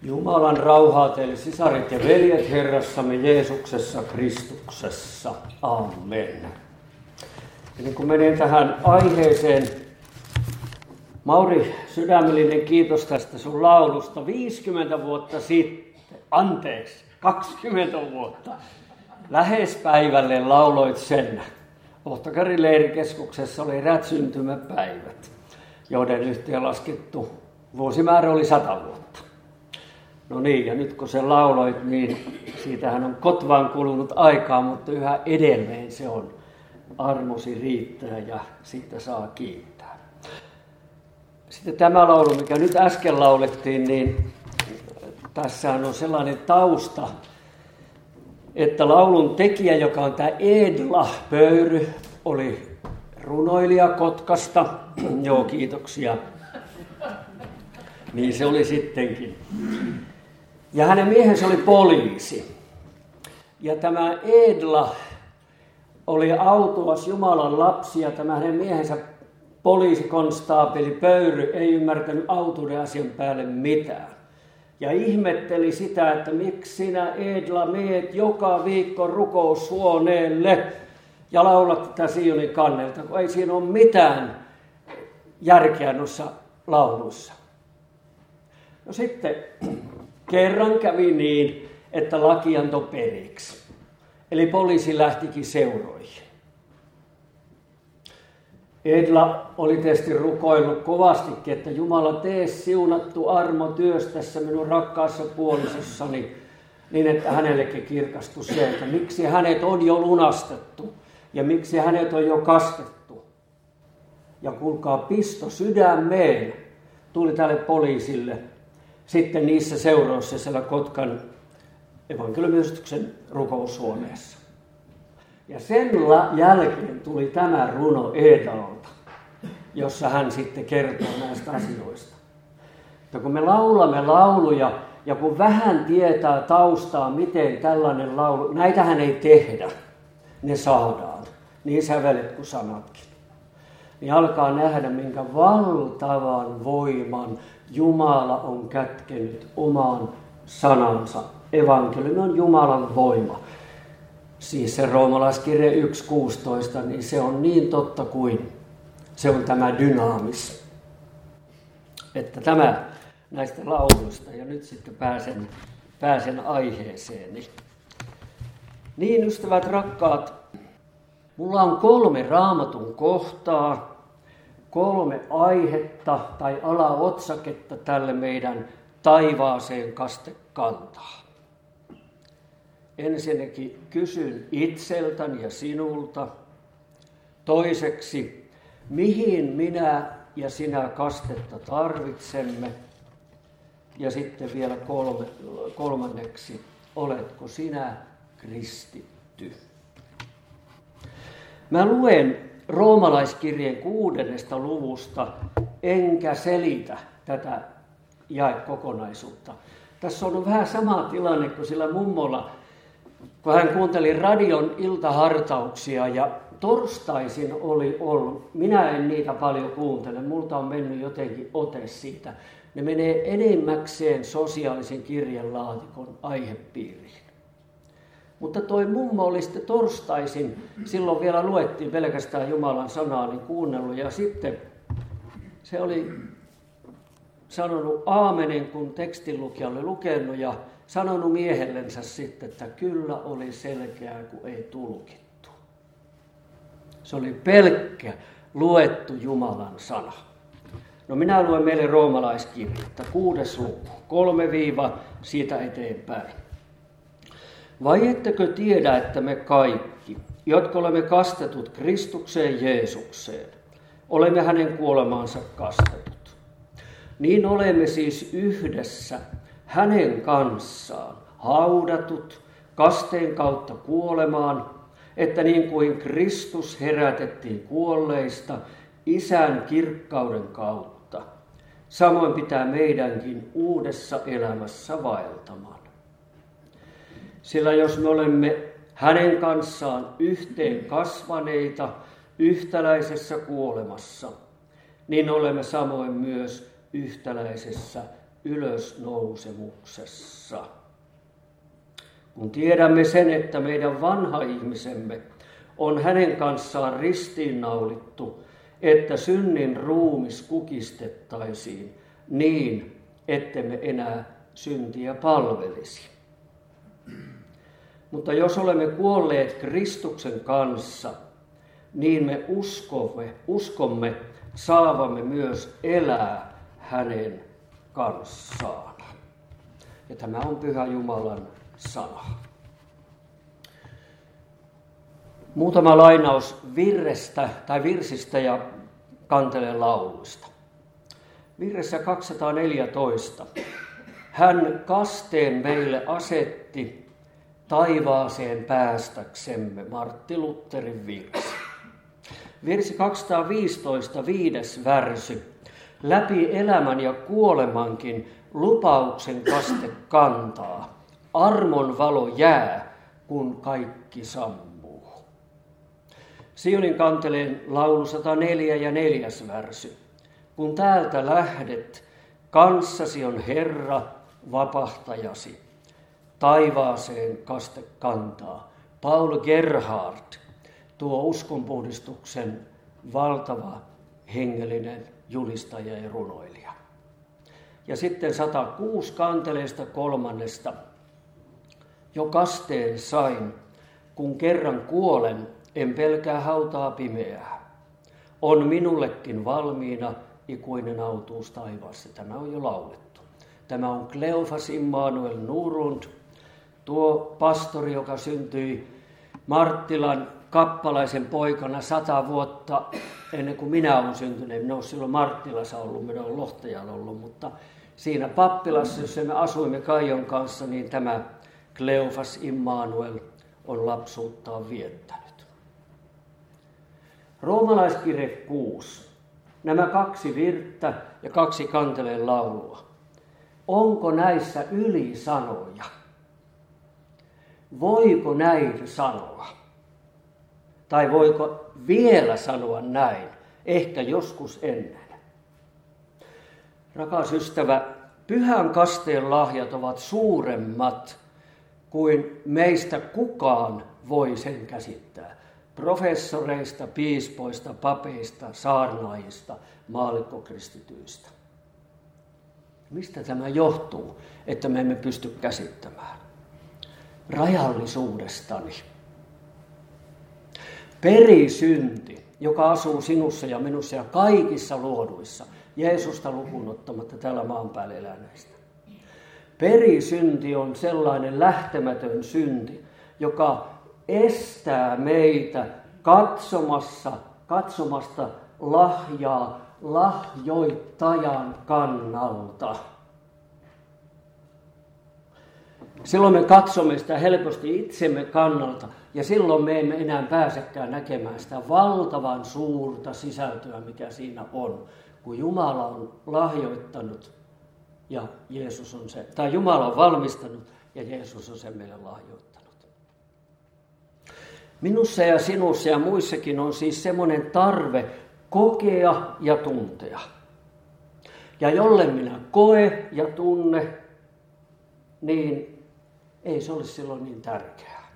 Jumalan rauhaa teille sisaret ja veljet Herrassamme Jeesuksessa Kristuksessa. Amen. Ennen kuin menen tähän aiheeseen, Mauri, sydämellinen kiitos tästä sun laulusta. 50 vuotta sitten, 20 vuotta, lähes päivälle lauloit sen. Ohtakarin leirikeskuksessa oli eräät syntymäpäivät, joiden yhteenlaskettu vuosimäärä oli 100 vuotta. No niin, ja nyt kun sen lauloit, niin siitähän on kotvaan kulunut aikaa, mutta yhä edelleen se on armosi riittää ja siitä saa kiittää. Sitten tämä laulu, mikä nyt äsken laulettiin, niin tässähän on sellainen tausta, että laulun tekijä, joka on tämä Edla Pöyry, oli runoilija Kotkasta. Joo, kiitoksia. Niin se oli sittenkin. Ja hänen miehensä oli poliisi. Ja tämä Edla oli autuas Jumalan lapsi ja tämä hänen miehensä poliisikonstaapeli Pöyry ei ymmärtänyt autuuden asian päälle mitään. Ja ihmetteli sitä, että miksi sinä Edla meet joka viikko rukoushuoneelle ja laulat tätä Sionin kannelta, kun ei siinä ole mitään järkeä noissa lauluissa. No sitten kerran kävi niin, että laki antoi periksi. Eli poliisi lähtikin seuroihin. Edla oli tietysti rukoillut kovastikin, että Jumala tee siunattu armo työstässä minun rakkaassa puolisossani, niin että hänellekin kirkastui se, että miksi hänet on jo lunastettu ja miksi hänet on jo kastettu. Ja kuulkaa, pisto sydämeen tuli tälle poliisille sitten niissä seuroissa siellä Kotkan evankeliumiyhdistyksen rukoushuoneessa. Ja sen jälkeen tuli tämä runo Edalta, jossa hän sitten kertoo näistä asioista. Ja kun me laulamme lauluja ja kun vähän tietää taustaa, miten tällainen laulu, näitähän ei tehdä, ne saadaan, niin sävelet kuin sanatkin. Niin alkaa nähdä, minkä valtavan voiman Jumala on kätkenyt omaan sanansa. Evankeliumi on Jumalan voima. Siis se roomalaiskirje 1.16, niin se on niin totta kuin se on tämä dynaamis. Että tämä näistä lauluista, ja nyt sitten pääsen aiheeseeni. Niin, ystävät rakkaat, mulla on 3 Raamatun kohtaa, 3 aihetta tai alaotsaketta tälle meidän taivaaseen kastekantaan. Ensinnäkin kysyn itseltäni ja sinulta. Toiseksi, mihin minä ja sinä kastetta tarvitsemme. Ja sitten vielä kolmanneksi, oletko sinä kristitty? Mä luen roomalaiskirjeen 6. luvusta, enkä selitä tätä jaekokonaisuutta. Tässä on vähän sama tilanne kuin sillä mummolla, kun hän kuunteli radion iltahartauksia ja torstaisin oli ollut, minä en niitä paljon kuuntele, multa on mennyt jotenkin ote siitä. Ne menee enemmäkseen sosiaalisen kirjelaatikon aihepiiriin. Mutta toi mummo oli sitten torstaisin, silloin vielä luettiin pelkästään Jumalan sanaa, niin kuunnellut ja sitten se oli sanonut aamenen, kun tekstinlukija oli lukenut ja sanonut miehellensä sitten, että kyllä oli selkeää, kun ei tulkittu. Se oli pelkkä luettu Jumalan sana. No minä luen meille roomalaiskirjettä, 6. luku, 3 siitä eteenpäin. Vai ettekö tiedä, että me kaikki, jotka olemme kastetut Kristukseen Jeesukseen, olemme hänen kuolemaansa kastetut. Niin olemme siis yhdessä hänen kanssaan haudatut kasteen kautta kuolemaan, että niin kuin Kristus herätettiin kuolleista Isän kirkkauden kautta, samoin pitää meidänkin uudessa elämässä vaeltamaan. Sillä jos me olemme hänen kanssaan yhteen kasvaneita yhtäläisessä kuolemassa, niin olemme samoin myös yhtäläisessä ylösnousemuksessa. Kun tiedämme sen, että meidän vanha ihmisemme on hänen kanssaan ristiinnaulittu, että synnin ruumis kukistettaisiin niin, ettemme enää syntiä palvelisi. Mutta jos olemme kuolleet Kristuksen kanssa, niin me uskomme saavamme myös elää hänen kanssaan. Ja tämä on Pyhä Jumalan sana. Muutama lainaus virsistä ja Kanteleen lauluista. Virressä 214. Hän kasteen meille asetti taivaaseen päästäksemme, Martti Lutherin virsi. Virsi 215, 5. värsy. Läpi elämän ja kuolemankin lupauksen kaste kantaa. Armon valo jää, kun kaikki sammuu. Sionin Kanteleen laulu 104 ja 4. värsy. Kun täältä lähdet, kanssasi on Herra, vapahtajasi. Taivaaseen kaste kantaa. Paul Gerhard, tuo uskonpuhdistuksen valtava hengellinen julistaja ja runoilija. Ja sitten 106 Kanteleesta 3. Jo kasteen sain, kun kerran kuolen, en pelkää hautaa pimeää. On minullekin valmiina ikuinen autuus taivaassa. Tämä on jo laulettu. Tämä on Kleofas Immanuel Nurund, tuo pastori, joka syntyi Marttilan kappalaisen poikana 100 vuotta ennen kuin minä olen syntynyt. Minä olen silloin Marttilassa ollut, minä olen Lohtajalla ollut, mutta siinä pappilassa, jossa me asuimme Kaijon kanssa, niin tämä Kleofas Immanuel on lapsuuttaan viettänyt. Roomalaiskirje 6. Nämä 2 virttä ja 2 Kanteleen laulua. Onko näissä ylisanoja? Voiko näin sanoa? Tai voiko vielä sanoa näin? Ehkä joskus ennen. Rakas ystävä, pyhän kasteen lahjat ovat suuremmat kuin meistä kukaan voi sen käsittää. Professoreista, piispoista, papeista, saarnaajista, maallikkokristityistä. Mistä tämä johtuu, että me emme pysty käsittämään? Rajallisuudestani. Perisynti, joka asuu sinussa ja minussa ja kaikissa luoduissa, Jeesusta lukuun ottamatta täällä maan päällä eläneistä. Perisynti on sellainen lähtemätön synti, joka estää meitä katsomasta lahjaa lahjoittajan kannalta. Silloin me katsomme sitä helposti itsemme kannalta ja silloin me emme enää pääsekään näkemään sitä valtavan suurta sisältöä, mikä siinä on, kun Jumala on lahjoittanut ja Jeesus on se, tai Jumala on valmistanut ja Jeesus on sen meille lahjoittanut. Minussa ja sinussa ja muissakin on siis semmoinen tarve kokea ja tuntea. Ja jolle minä koe ja tunne, niin ei se ole silloin niin tärkeää.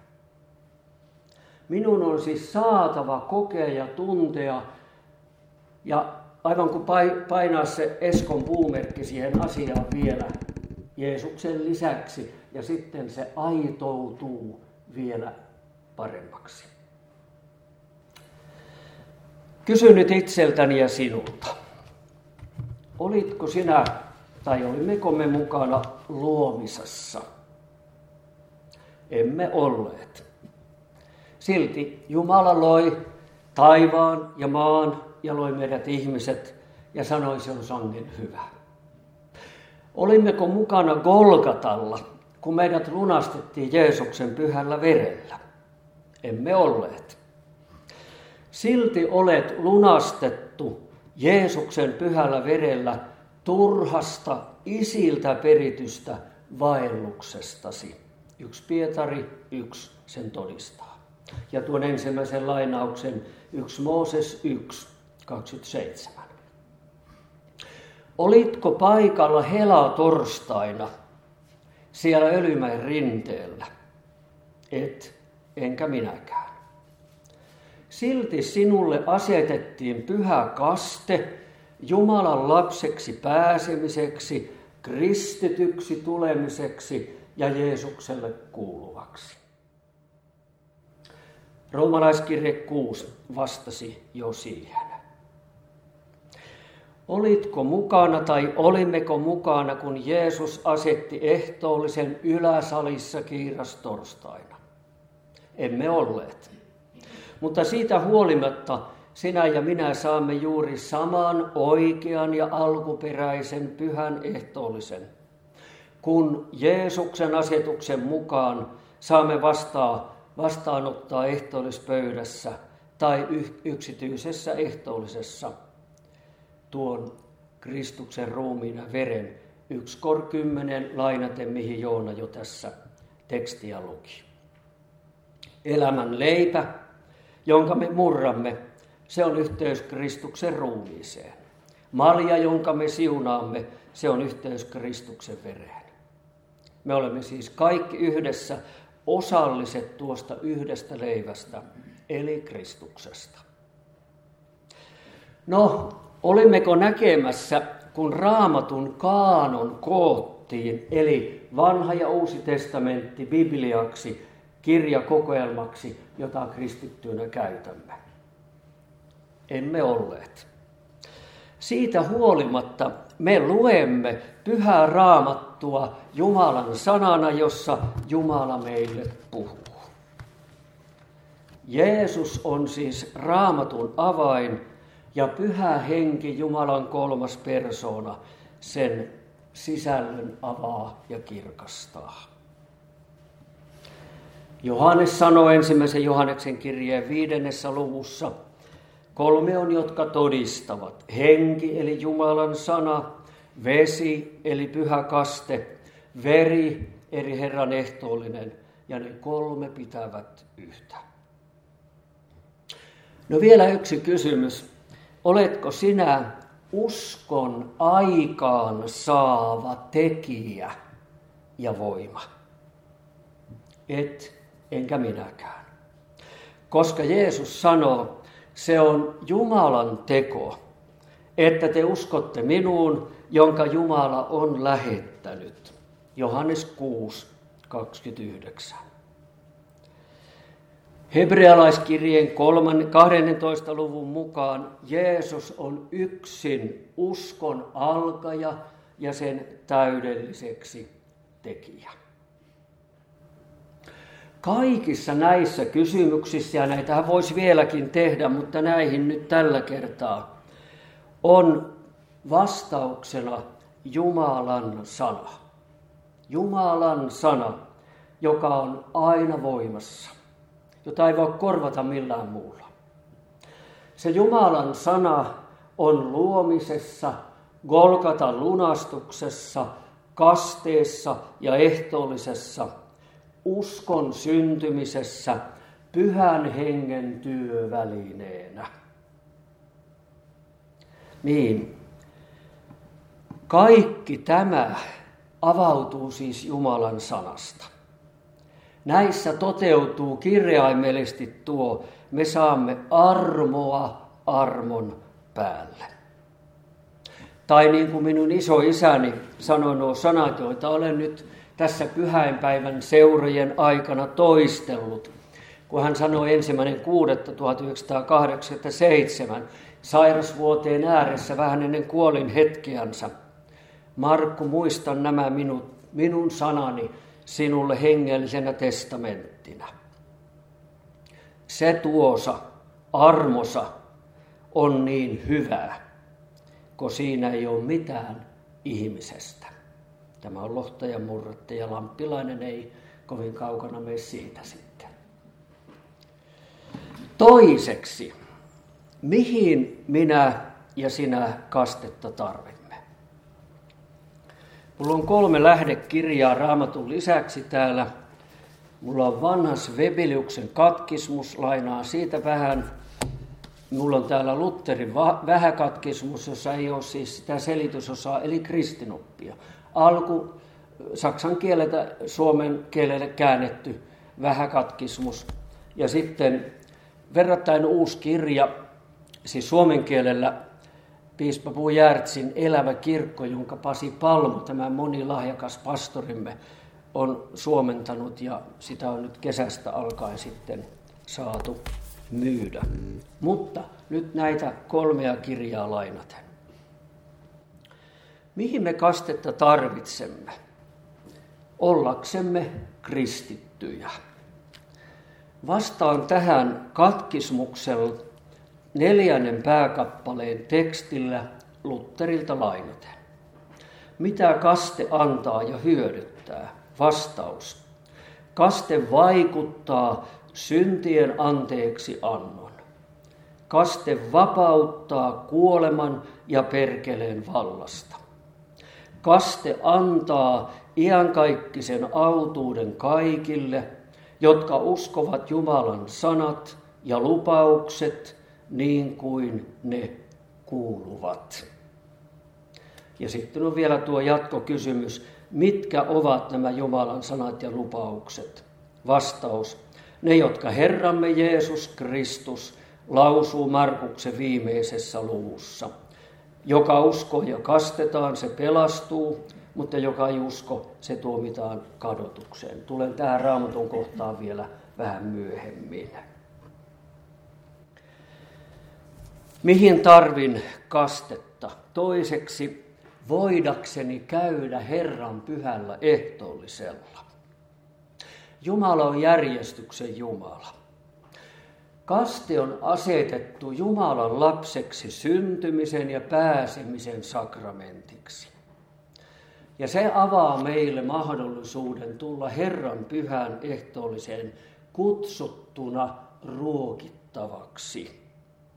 Minun on siis saatava kokea ja tuntea ja aivan kuin painaa se Eskon puumerkki siihen asiaan vielä Jeesuksen lisäksi ja sitten se aitoutuu vielä paremmaksi. Kysyn nyt itseltäni ja sinulta. Olitko sinä tai olimmeko me mukana luomisessa? Emme olleet. Silti Jumala loi taivaan ja maan ja loi meidät ihmiset ja sanoi, se on sangen hyvä. Olimmeko mukana Golgatalla, kun meidät lunastettiin Jeesuksen pyhällä verellä? Emme olleet. Silti olet lunastettu Jeesuksen pyhällä verellä turhasta isiltä peritystä vaelluksestasi. 1 Pietari 1 sen todistaa. Ja tuon ensimmäisen lainauksen 1 Mooses 1, 27. olitko paikalla helatorstaina siellä Öljymäen rinteellä? Et, enkä minäkään. Silti sinulle asetettiin pyhä kaste Jumalan lapseksi pääsemiseksi, kristityksi tulemiseksi ja Jeesukselle kuuluvaksi. Roomalaiskirje 6 vastasi jo siihen. Olitko mukana tai olimmeko mukana, kun Jeesus asetti ehtoollisen yläsalissa kiirastorstaina? Emme olleet. Mutta siitä huolimatta sinä ja minä saamme juuri saman oikean ja alkuperäisen pyhän ehtoollisen. Kun Jeesuksen asetuksen mukaan saamme vastaanottaa ehtoollispöydässä tai yksityisessä ehtoollisessa tuon Kristuksen ruumiin ja veren 1:10 lainaten, mihin Joona jo tässä tekstiä luki. Elämän leipä, jonka me murramme, se on yhteys Kristuksen ruumiiseen. Malja, jonka me siunaamme, se on yhteys Kristuksen vereen. Me olemme siis kaikki yhdessä osalliset tuosta yhdestä leivästä, eli Kristuksesta. No, olimmeko näkemässä, kun Raamatun kaanon koottiin, eli vanha ja uusi testamentti bibliaksi, kirjakokoelmaksi, jota kristittyinä käytämme? Emme olleet. Siitä huolimatta me luemme pyhää Raamattua Jumalan sanana, jossa Jumala meille puhuu. Jeesus on siis Raamatun avain ja Pyhä Henki, Jumalan kolmas persoona, sen sisällön avaa ja kirkastaa. Johannes sanoi 1. Johanneksen kirjeen 5. luvussa, 3 on, jotka todistavat: henki eli Jumalan sana, vesi eli pyhä kaste, veri eli Herran ehtoollinen, ja ne 3 pitävät yhtä. No vielä yksi kysymys. Oletko sinä uskon aikaan saava tekijä ja voima? Et, enkä minäkään. Koska Jeesus sanoo, se on Jumalan teko, että te uskotte minuun, jonka Jumala on lähettänyt. Johannes 6, 29. Hebrealaiskirjeen 12. luvun mukaan Jeesus on yksin uskon alkaja ja sen täydelliseksi tekijä. Kaikissa näissä kysymyksissä, ja näitähän voisi vieläkin tehdä, mutta näihin nyt tällä kertaa, on vastauksena Jumalan sana. Jumalan sana, joka on aina voimassa, jota ei voi korvata millään muulla. Se Jumalan sana on luomisessa, Golgatan lunastuksessa, kasteessa ja ehtoollisessa, uskon syntymisessä, Pyhän Hengen työvälineenä. Niin, kaikki tämä avautuu siis Jumalan sanasta. Näissä toteutuu kirjaimellisesti tuo, me saamme armoa armon päälle. Tai niin kuin minun isoisäni sanoi nuo sanat, joita olen nyt tässä pyhäinpäivän seurojen aikana toistellut, kun hän sanoi 1.6.1987 sairasvuoteen ääressä vähän ennen kuolin hetkeänsä. Markku, muistan nämä minun sanani sinulle hengellisenä testamenttina. Se tuosa, armosa, on niin hyvää, kun siinä ei ole mitään ihmisestä. Tämä on lohtaja murretta ja lamppilainen ei kovin kaukana mene siitä sitten. Toiseksi, mihin minä ja sinä kastetta tarvimme? Mulla on 3 lähdekirjaa Raamatun lisäksi täällä. Mulla on vanha Svebeliuksen katkismus, lainaa siitä vähän. Mulla on täällä Lutherin vähäkatkismus, jossa ei ole siis sitä selitysosaa, eli kristinoppia. Alku saksan kieleltä suomen kielelle käännetty vähäkatkismus. Ja sitten verrattain uusi kirja, siis suomen kielellä piispa Bo Giertzin Elävä kirkko, jonka Pasi Palmu, tämä monilahjakas pastorimme, on suomentanut, ja sitä on nyt kesästä alkaen sitten saatu myydä. Mutta nyt näitä 3 kirjaa lainaten. Mihin me kastetta tarvitsemme? Ollaksemme kristittyjä. Vastaan tähän katkismuksella 4. pääkappaleen tekstillä Lutherilta lainaten. Mitä kaste antaa ja hyödyttää? Vastaus. Kaste vaikuttaa syntien anteeksi annon. Kaste vapauttaa kuoleman ja perkeleen vallasta. Kaste antaa iankaikkisen autuuden kaikille, jotka uskovat Jumalan sanat ja lupaukset niin kuin ne kuuluvat. Ja sitten on vielä tuo jatkokysymys, mitkä ovat nämä Jumalan sanat ja lupaukset? Vastaus, ne jotka Herramme Jeesus Kristus lausuu Markuksen viimeisessä luvussa. Joka uskoo ja kastetaan, se pelastuu, mutta joka ei usko, se tuomitaan kadotukseen. Tulen tähän Raamatun kohtaan vielä vähän myöhemmin. Mihin tarvin kastetta? Toiseksi, voidakseni käydä Herran pyhällä ehtoollisella. Jumala on järjestyksen Jumala. Kaste on asetettu Jumalan lapseksi syntymisen ja pääsemisen sakramentiksi. Ja se avaa meille mahdollisuuden tulla Herran pyhään ehtoolliseen kutsuttuna ruokittavaksi.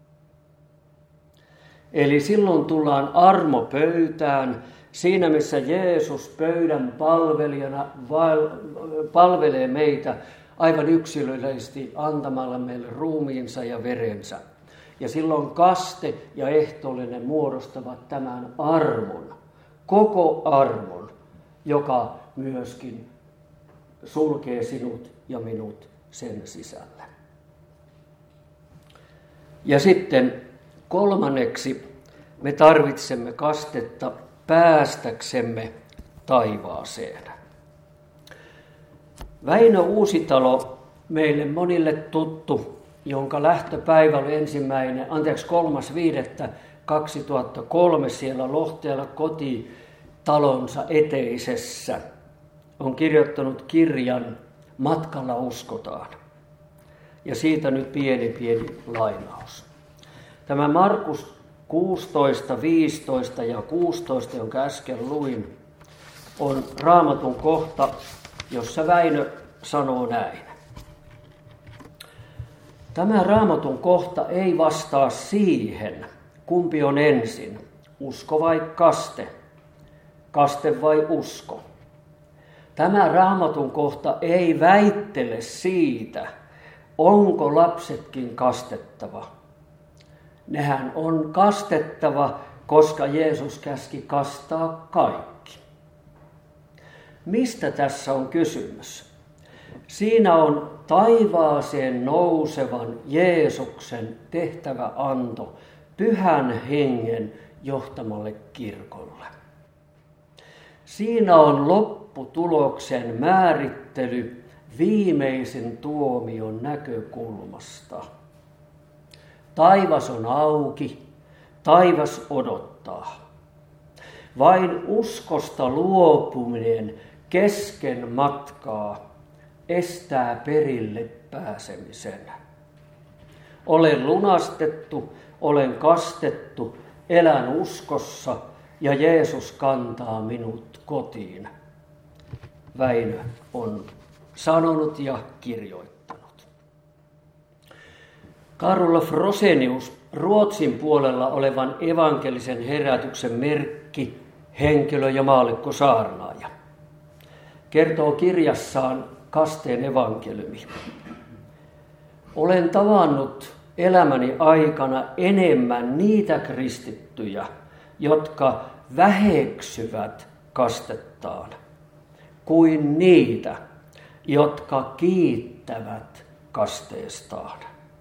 Eli silloin tullaan armopöytään, siinä missä Jeesus pöydän palvelijana palvelee meitä aivan yksilöllisesti antamalla meille ruumiinsa ja verensä. Ja silloin kaste ja ehtoollinen muodostavat tämän armon, koko armon, joka myöskin sulkee sinut ja minut sen sisälle. Ja sitten 3. me tarvitsemme kastetta päästäksemme taivaaseen. Väinö Uusitalo, meille monille tuttu, jonka lähtöpäivä oli 3.5.2003 siellä Lohteella kotitalonsa eteisessä, on kirjoittanut kirjan Matkalla uskotaan. Ja siitä nyt pieni lainaus. Tämä Markus 16, 15 ja 16, jonka äsken luin, on Raamatun kohta, jossa Väinö sanoo näin. Tämä Raamatun kohta ei vastaa siihen, kumpi on ensin, usko vai kaste, kaste vai usko. Tämä Raamatun kohta ei väittele siitä, onko lapsetkin kastettava. Nehän on kastettava, koska Jeesus käski kastaa kaikki. Mistä tässä on kysymys? Siinä on taivaaseen nousevan Jeesuksen tehtävä anto Pyhän Hengen johtamalle kirkolle. Siinä on lopputuloksen määrittely viimeisen tuomion näkökulmasta. Taivas on auki, taivas odottaa. Vain uskosta luopuminen kesken matkaa estää perille pääsemisen. Olen lunastettu, olen kastettu, elän uskossa ja Jeesus kantaa minut kotiin. Väinö on sanonut ja kirjoittanut. Karola Frosenius, Ruotsin puolella olevan evankelisen herätyksen merkki, henkilö ja maallikko saarnaaja, kertoo kirjassaan Kasteen evankeliumi. Olen tavannut elämäni aikana enemmän niitä kristittyjä, jotka väheksyvät kastettaan, kuin niitä, jotka kiittävät kasteestaan.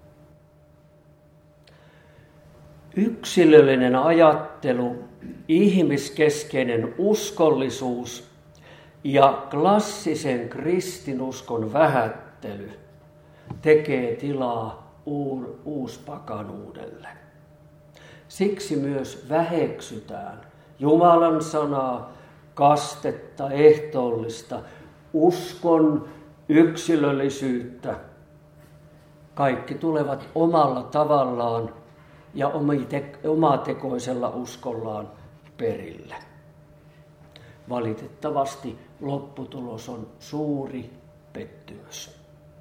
Yksilöllinen ajattelu, ihmiskeskeinen uskollisuus ja klassisen kristinuskon vähättely tekee tilaa uuspakanuudelle. Siksi myös väheksytään Jumalan sanaa, kastetta, ehtoollista, uskon yksilöllisyyttä. Kaikki tulevat omalla tavallaan ja omatekoisella uskollaan perille. Valitettavasti lopputulos on suuri pettymys.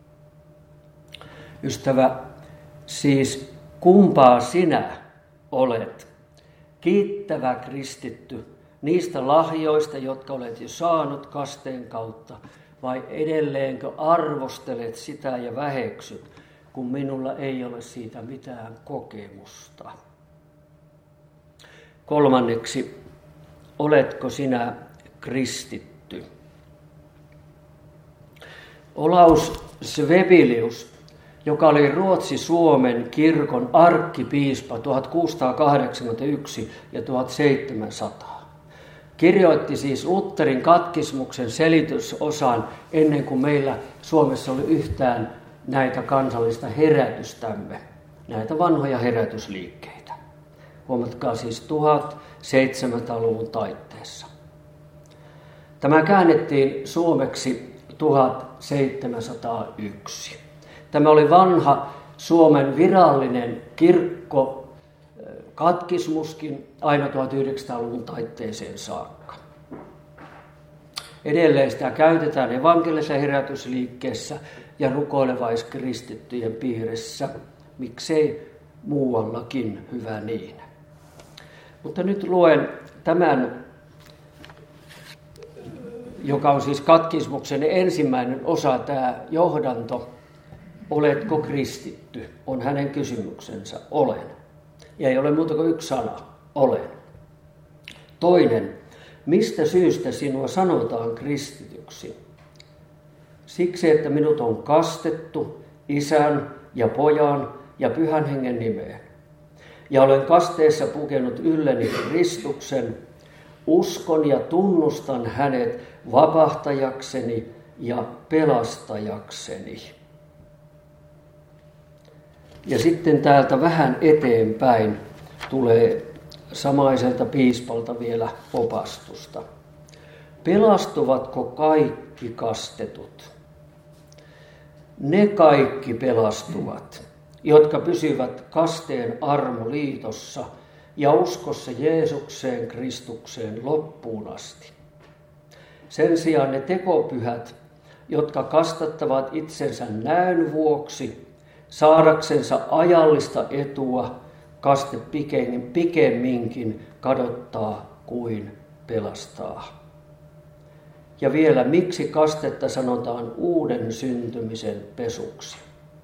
Ystävä, siis kumpaa sinä olet? Kiittävä kristitty niistä lahjoista, jotka olet jo saanut kasteen kautta, vai edelleenkö arvostelet sitä ja väheksyt, kun minulla ei ole siitä mitään kokemusta? Kolmanneksi, oletko sinä kristitty? Olaus Svebelius, joka oli Ruotsi-Suomen kirkon arkkipiispa 1681 ja 1700, kirjoitti siis Lutherin katkismuksen selitysosan ennen kuin meillä Suomessa oli yhtään näitä kansallista herätystämme, näitä vanhoja herätysliikkeitä. Huomatkaa siis 1700-luvun taitteessa. Tämä käännettiin suomeksi 1701. Tämä oli vanha Suomen virallinen kirkkokatkismuskin aina 1900-luvun taitteeseen saakka. Edelleen sitä käytetään evankelisessa herätysliikkeessä ja rukoilevaiskristittyjen piirissä. Miksei muuallakin, hyvä niin. Mutta nyt luen tämän, joka on siis katkismuksen ensimmäinen osa, tämä johdanto. Oletko kristitty? On hänen kysymyksensä. Olen. Ja ei ole muuta kuin yksi sana. Olen. Toinen. Mistä syystä sinua sanotaan kristityksi? Siksi, että minut on kastettu Isän ja Pojan ja Pyhän Hengen nimeen. Ja olen kasteessa pukenut ylleni Kristuksen, uskon ja tunnustan hänet vapahtajakseni ja pelastajakseni. Ja sitten täältä vähän eteenpäin tulee samaiselta piispalta vielä opastusta. Pelastuvatko kaikki kastetut? Ne kaikki pelastuvat, jotka pysyvät kasteen armoliitossa ja uskossa Jeesukseen Kristukseen loppuun asti. Sen sijaan ne tekopyhät, jotka kastattavat itsensä näön vuoksi, saadaksensa ajallista etua, kaste pikemminkin kadottaa kuin pelastaa. Ja vielä, miksi kastetta sanotaan uuden syntymisen pesuksi?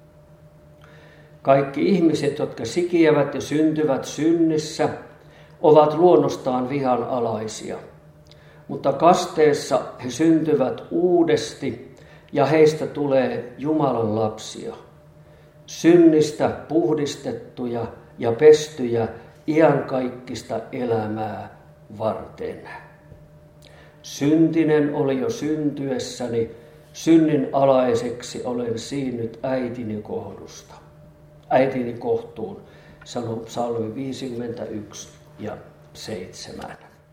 Kaikki ihmiset, jotka sikiävät ja syntyvät synnissä, ovat luonnostaan vihanalaisia. Mutta kasteessa he syntyvät uudesti ja heistä tulee Jumalan lapsia. Synnistä puhdistettuja ja pestyjä iankaikkista elämää varten. Syntinen oli jo syntyessäni, synnin alaiseksi olen siinnyt äitini kohtuun, sanoo psalmi 51 ja 7.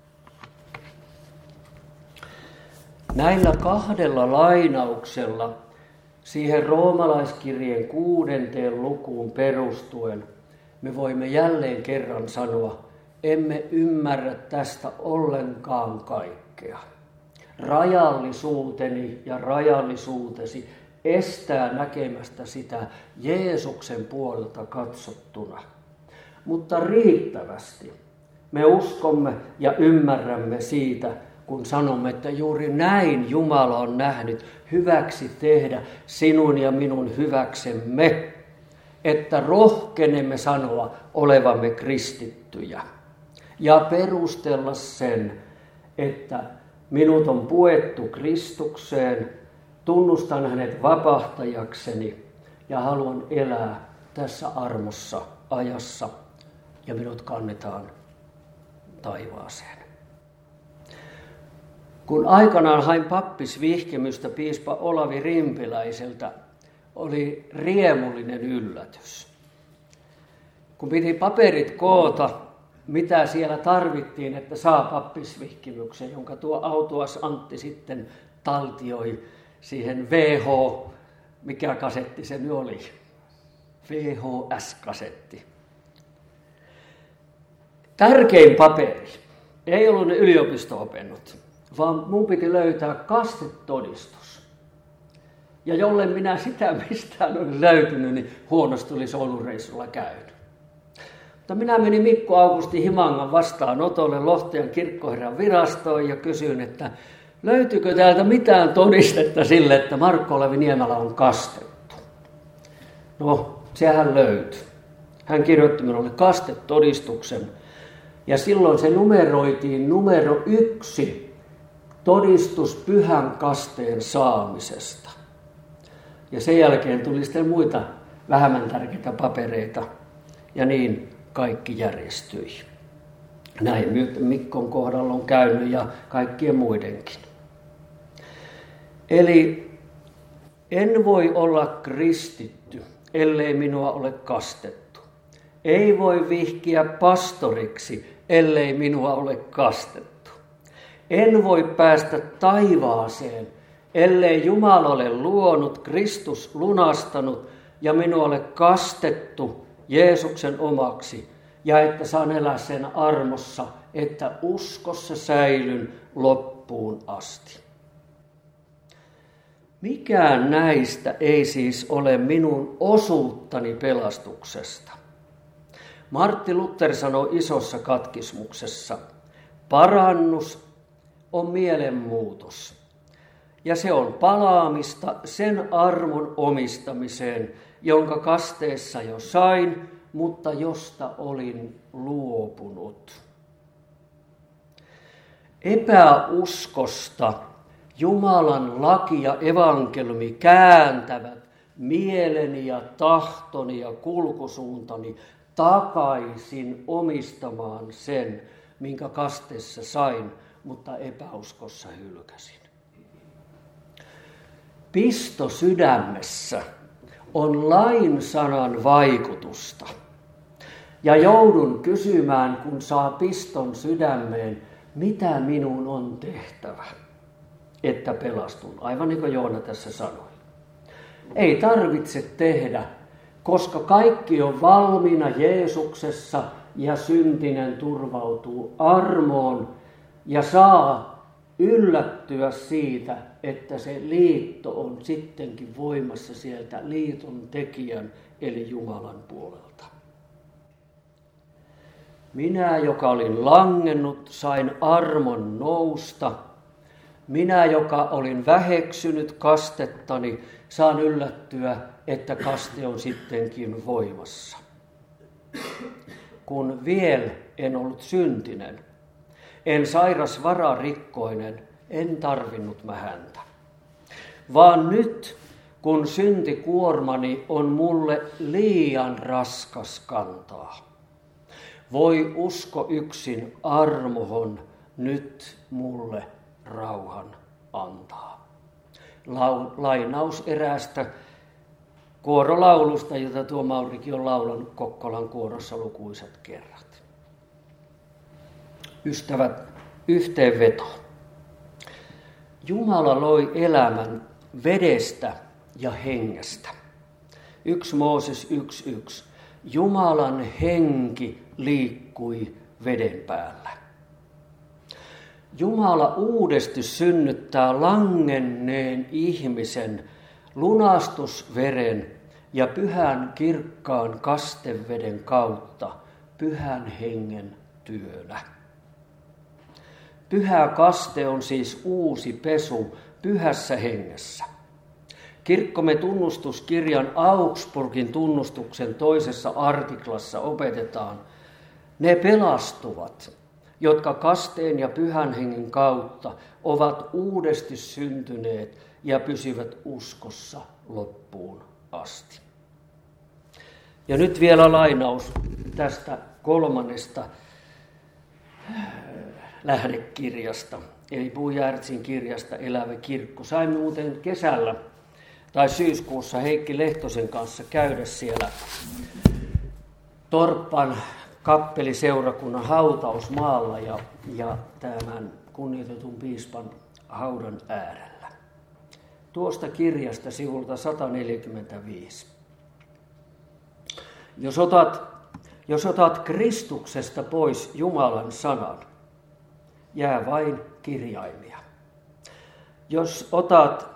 Näillä kahdella lainauksella siihen roomalaiskirjeen 6. lukuun perustuen me voimme jälleen kerran sanoa, emme ymmärrä tästä ollenkaan kaikkea. Rajallisuuteni ja rajallisuutesi estää näkemästä sitä Jeesuksen puolelta katsottuna. Mutta riittävästi me uskomme ja ymmärrämme siitä, kun sanomme, että juuri näin Jumala on nähnyt hyväksi tehdä sinun ja minun hyväksemme, että rohkenemme sanoa olevamme kristittyjä ja perustella sen, että minut on puettu Kristukseen, tunnustan hänet vapahtajakseni ja haluan elää tässä armossa ajassa ja minut kannetaan taivaaseen. Kun aikanaan hain pappisvihkimystä piispa Olavi Rimpiläiseltä, oli riemullinen yllätys. Kun piti paperit koota, mitä siellä tarvittiin, että saa pappisvihkimyksen, jonka tuo autuas Antti sitten taltioi siihen mikä kasetti se nyt oli? VHS-kasetti. Tärkein paperi ei ollut ne yliopisto-opennot, vaan mun piti löytää kastetodistus. Ja jolle minä sitä mistään olisi löytynyt, niin huonosti olisi Oulun-reissulla käynyt. Mutta minä menin Mikko Aukusti Himangan vastaanotolle Lohtian kirkkoherran virastoon ja kysyin, että löytyykö täältä mitään todistetta sille, että Markko Olavi Niemelä on kastettu. No, sehän löytyi. Hän kirjoitti minulle kastetodistuksen ja silloin se numeroitiin numero 1, todistus pyhän kasteen saamisesta. Ja sen jälkeen tuli sitten muita vähemmän tärkeitä papereita ja niin kaikki järjestyi. Näin Mikkon kohdalla on käynyt ja kaikkien muidenkin. Eli en voi olla kristitty, ellei minua ole kastettu. Ei voi vihkiä pastoriksi, ellei minua ole kastettu. En voi päästä taivaaseen, ellei Jumala ole luonut, Kristus lunastanut ja minua ole kastettu Jeesuksen omaksi ja että saan elää sen armossa, että uskossa säilyn loppuun asti. Mikään näistä ei siis ole minun osuuttani pelastuksesta. Martti Luther sanoi isossa katkismuksessa, parannus on mielenmuutos. Ja se on palaamista sen armon omistamiseen, jonka kasteessa jo sain, mutta josta olin luopunut. Epäuskosta Jumalan laki ja evankeliumi kääntävät mieleni ja tahtoni ja kulkusuuntani takaisin omistamaan sen, minkä kasteessa sain, mutta epäuskossa hylkäsin. Pisto sydämessä on lain sanan vaikutusta. Ja joudun kysymään, kun saa piston sydämeen, mitä minun on tehtävä, että pelastun. Aivan niin kuin Joona tässä sanoi. Ei tarvitse tehdä, koska kaikki on valmiina Jeesuksessa ja syntinen turvautuu armoon ja saa yllättyä siitä, että se liitto on sittenkin voimassa sieltä liiton tekijän eli Jumalan puolelta. Minä, joka olin langennut, sain armon nousta. Minä, joka olin väheksynyt kastettani, saan yllättyä, että kaste on sittenkin voimassa. Kun vielä en ollut syntinen, en sairas vararikkoinen, en tarvinnut mä häntä. Vaan nyt, kun syntikuormani on mulle liian raskas kantaa, voi usko yksin armohon nyt mulle rauhan antaa. Lainaus eräästä kuorolaulusta, jota tuo Maurikin on laulanut Kokkolan kuorossa lukuisat kerrat. Ystävät, yhteenveto. Jumala loi elämän vedestä ja hengestä. 1 Mooses 1.1. Jumalan henki liikkui veden päällä. Jumala uudesti synnyttää langenneen ihmisen lunastusveren ja pyhän kirkkaan kasteveden kautta pyhän hengen työnä. Pyhä kaste on siis uusi pesu pyhässä hengessä. kirkkomme tunnustuskirjan Augsburgin tunnustuksen 2. artiklassa opetetaan, ne pelastuvat, jotka kasteen ja pyhän hengen kautta ovat uudesti syntyneet ja pysyvät uskossa loppuun asti. Ja nyt vielä lainaus tästä 3. lähdekirjasta, eli Bo Giertzin kirjasta Elävä kirkko. Saimme muuten kesällä tai syyskuussa Heikki Lehtosen kanssa käydä siellä Torppan kappeliseurakunnan hautausmaalla ja tämän kunnioitetun piispan haudan äärellä. Tuosta kirjasta sivulta 145. Jos otat Kristuksesta pois Jumalan sanan, jää vain kirjaimia. Jos otat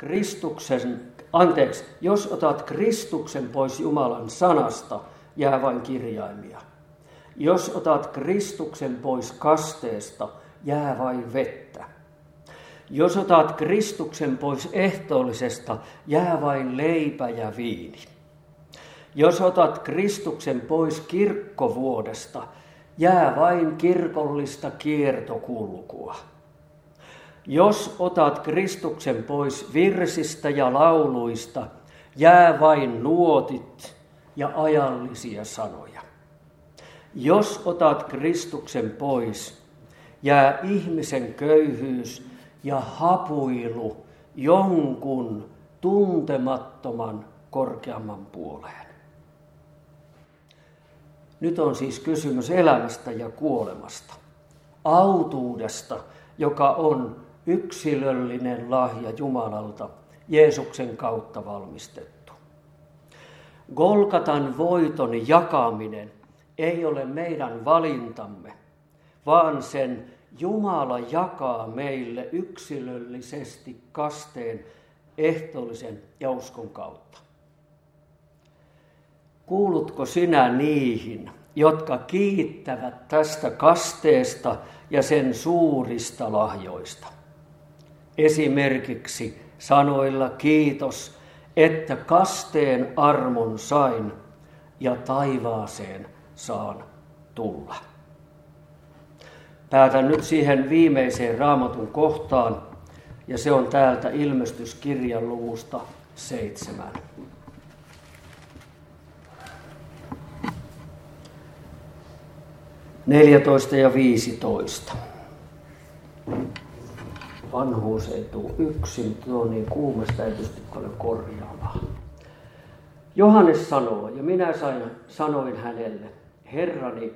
Kristuksen pois Jumalan sanasta, jää vain kirjaimia. Jos otat Kristuksen pois kasteesta, jää vain vettä. Jos otat Kristuksen pois ehtoollisesta, jää vain leipä ja viini. Jos otat Kristuksen pois kirkkovuodesta, jää vain kirkollista kiertokulkua. Jos otat Kristuksen pois virsistä ja lauluista, jää vain nuotit ja ajallisia sanoja. Jos otat Kristuksen pois, jää ihmisen köyhyys ja hapuilu jonkun tuntemattoman korkeamman puoleen. Nyt on siis kysymys elämästä ja kuolemasta, autuudesta, joka on yksilöllinen lahja Jumalalta Jeesuksen kautta valmistettu. Golgatan voiton jakaminen ei ole meidän valintamme, vaan sen Jumala jakaa meille yksilöllisesti kasteen, ehtoollisen ja uskon kautta. Kuulutko sinä niihin, jotka kiittävät tästä kasteesta ja sen suurista lahjoista? Esimerkiksi sanoilla kiitos, että kasteen armon sain ja taivaaseen saan tulla. Päätän nyt siihen viimeiseen Raamatun kohtaan, ja se on täältä Ilmestyskirjan luvusta 7. – 14 ja 15. Vanhuus ei tule yksin, mutta tuo on niin kuumesta, ei pysty paljon korjaamaan. Johannes sanoo, ja minä sanoin hänelle, Herrani,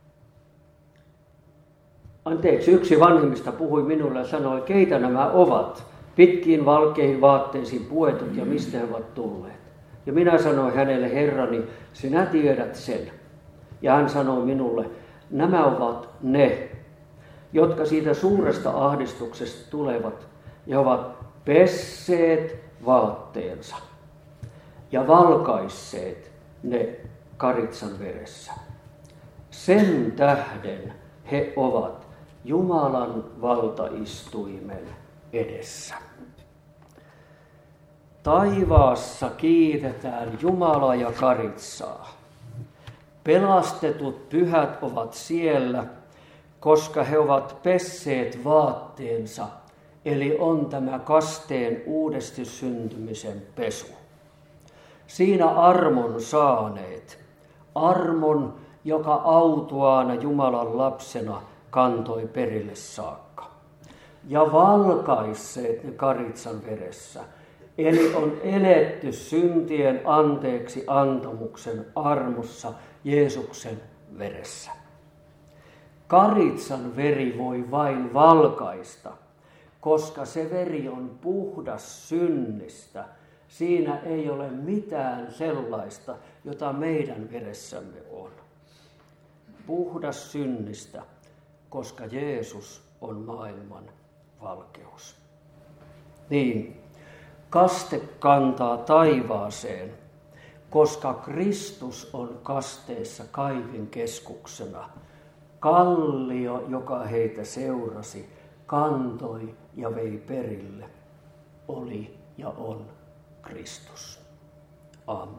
yksi vanhimmista puhui minulle ja sanoi, keitä nämä ovat, pitkiin valkeihin vaatteisiin puetut ja mistä he ovat tulleet. Ja minä sanoin hänelle, Herrani, sinä tiedät sen. Ja hän sanoi minulle, nämä ovat ne, jotka siitä suuresta ahdistuksesta tulevat ja ovat pesseet vaatteensa ja valkaisseet ne karitsan veressä. Sen tähden he ovat Jumalan valtaistuimen edessä. Taivaassa kiitetään Jumalaa ja karitsaa. Pelastetut pyhät ovat siellä, koska he ovat pesseet vaatteensa, eli on tämä kasteen uudesti syntymisen pesu. Siinä armon saaneet, armon, joka autuaana Jumalan lapsena kantoi perille saakka. Ja valkaisseet ne karitsan veressä, eli on eletty syntien anteeksi antamuksen armossa Jeesuksen veressä. Karitsan veri voi vain valkaista, koska se veri on puhdas synnistä. Siinä ei ole mitään sellaista, jota meidän veressämme on. Puhdas synnistä, koska Jeesus on maailman valkeus. Niin, kaste kantaa taivaaseen, koska Kristus on kasteessa kaiken keskuksena. Kallio, joka heitä seurasi, kantoi ja vei perille, oli ja on Kristus. Amen.